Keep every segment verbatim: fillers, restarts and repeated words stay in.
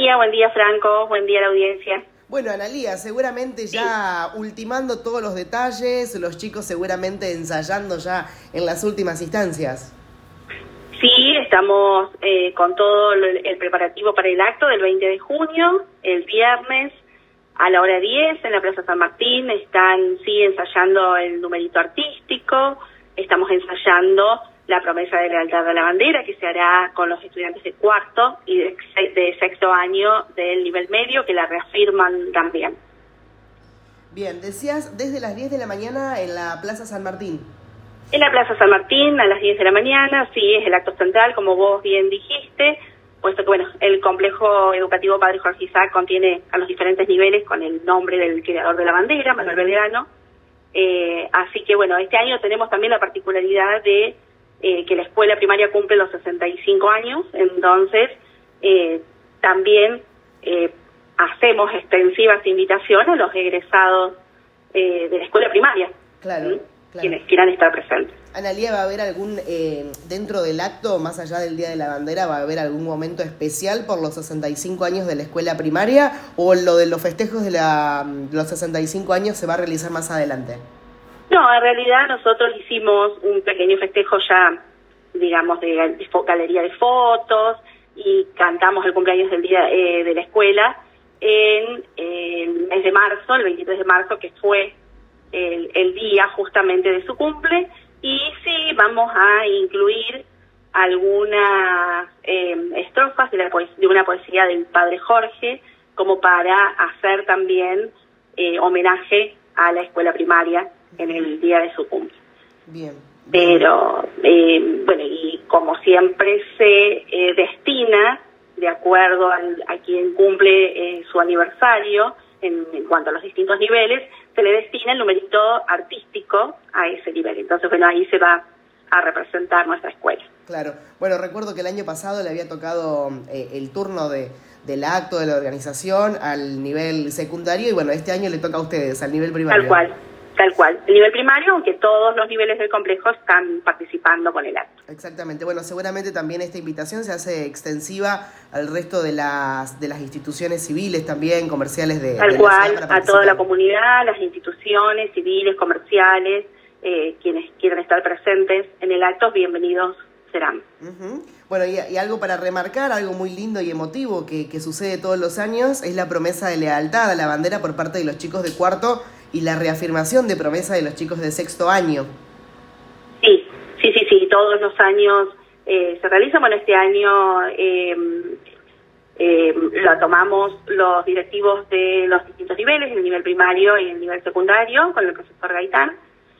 día, buen día Franco, buen día a la audiencia. Bueno, Analía, seguramente ya sí. ultimando todos los detalles, los chicos seguramente ensayando ya en las últimas instancias. Sí, estamos eh, con todo el preparativo para el acto del veinte de junio, el viernes a la hora diez en la Plaza San Martín. Están sí ensayando el numerito artístico, estamos ensayando la promesa de lealtad a la bandera, que se hará con los estudiantes de cuarto y de, de sexto año del nivel medio, que la reafirman también. Bien, decías desde las diez de la mañana en la Plaza San Martín. En la Plaza San Martín, a las diez de la mañana, sí, es el acto central, como vos bien dijiste, puesto que, bueno, el complejo educativo Padre Jorge Isaac contiene a los diferentes niveles con el nombre del creador de la bandera, Manuel Belgrano. Eh, así que, bueno, este año tenemos también la particularidad de Eh, que la escuela primaria cumple los sesenta y cinco años, entonces eh, también eh, hacemos extensivas invitaciones a los egresados eh, de la escuela primaria, claro, ¿sí? claro. Quienes quieran estar presentes. Analía, ¿va a haber algún, eh, dentro del acto, más allá del Día de la Bandera, va a haber algún momento especial por los sesenta y cinco años de la escuela primaria, o lo de los festejos de, la, de los sesenta y cinco años se va a realizar más adelante? No, en realidad nosotros hicimos un pequeño festejo ya, digamos, de, de galería de fotos y cantamos el cumpleaños del día eh, de la escuela en eh, el mes de marzo, el veintitrés de marzo, que fue el, el día justamente de su cumple, y sí vamos a incluir algunas eh, estrofas de, la poes- de una poesía del padre Jorge, como para hacer también eh, homenaje a la escuela primaria en el día de su cumple. Bien. Pero, eh, bueno, y como siempre se eh, destina, de acuerdo al, a quien cumple eh, su aniversario, en, en cuanto a los distintos niveles, se le destina el numerito artístico a ese nivel. Entonces, bueno, ahí se va a representar nuestra escuela. Claro. Bueno, recuerdo que el año pasado le había tocado eh, el turno de del acto de la organización al nivel secundario, y bueno, este año le toca a ustedes, al nivel primario. Tal cual. Tal cual, el nivel primario, aunque todos los niveles del complejo están participando con el acto. Exactamente, bueno, seguramente también esta invitación se hace extensiva al resto de las de las instituciones civiles también, comerciales de, Tal de cual, la ciudad para a toda la comunidad, las instituciones civiles, comerciales, eh, quienes quieran estar presentes en el acto, bienvenidos serán. Uh-huh. Bueno, y, y algo para remarcar, algo muy lindo y emotivo que, que sucede todos los años, es la promesa de lealtad a la bandera por parte de los chicos de cuarto y la reafirmación de promesa de los chicos de sexto año. Sí, sí, sí, sí, todos los años eh, se realiza. Bueno, este año eh, eh, lo tomamos los directivos de los distintos niveles, el nivel primario y el nivel secundario, con el profesor Gaitán.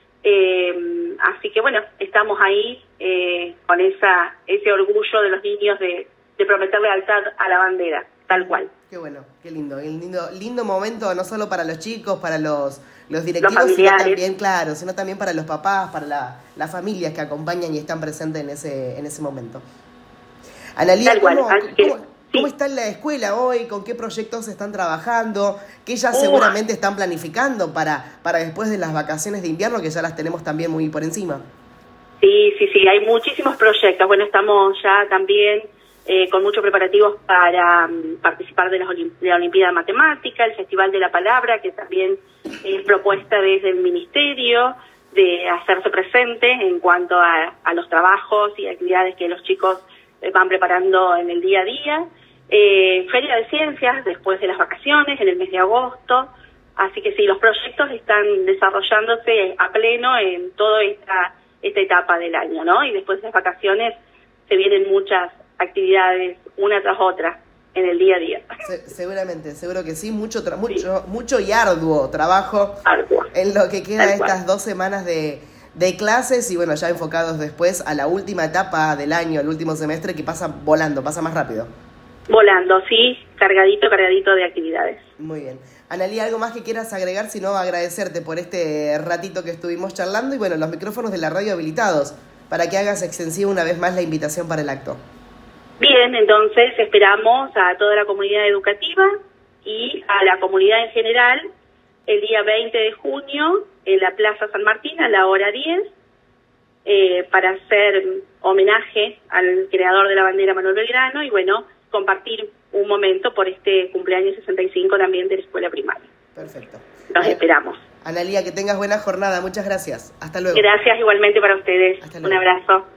Eh, así que bueno, estamos ahí eh, con esa ese orgullo de los niños de, de prometer lealtad a la bandera, tal cual. Qué bueno, qué lindo, el lindo, lindo momento, no solo para los chicos, para los, los directivos, los sino también, claro, sino también para los papás, para la, las familias que acompañan y están presentes en ese, en ese momento. Analía, ¿cómo, cómo, sí. ¿cómo está la escuela hoy? ¿Con qué proyectos están trabajando? ¿Qué ya uh. seguramente están planificando para, para después de las vacaciones de invierno, que ya las tenemos también muy por encima? Sí, sí, sí, hay muchísimos proyectos. Bueno, estamos ya también Eh, con muchos preparativos para um, participar de, las Olimp- de la Olimpiada de Matemática, el Festival de la Palabra, que también es propuesta desde el Ministerio de hacerse presente en cuanto a, a los trabajos y actividades que los chicos eh, van preparando en el día a día. Eh, Feria de Ciencias después de las vacaciones, en el mes de agosto. Así que sí, los proyectos están desarrollándose a pleno en toda esta, esta etapa del año, ¿no? Y después de las vacaciones se vienen muchas actividades una tras otra en el día a día. Se, seguramente, seguro que sí, mucho tra- mucho sí. mucho y arduo trabajo arduo. En lo que queda de estas dos semanas de, de clases y bueno, ya enfocados después a la última etapa del año, el último semestre, que pasa volando, pasa más rápido. Volando, sí, cargadito, cargadito de actividades. Muy bien. Analía, ¿algo más que quieras agregar? Si no, agradecerte por este ratito que estuvimos charlando y bueno, los micrófonos de la radio habilitados para que hagas extensiva una vez más la invitación para el acto. Bien, entonces esperamos a toda la comunidad educativa y a la comunidad en general el día veinte de junio en la Plaza San Martín a la hora diez eh, para hacer homenaje al creador de la bandera, Manuel Belgrano, y bueno, compartir un momento por este cumpleaños sesenta y cinco también de la escuela primaria. Perfecto. Los esperamos. Analía, que tengas buena jornada. Muchas gracias. Hasta luego. Gracias igualmente para ustedes. Hasta luego. Un abrazo.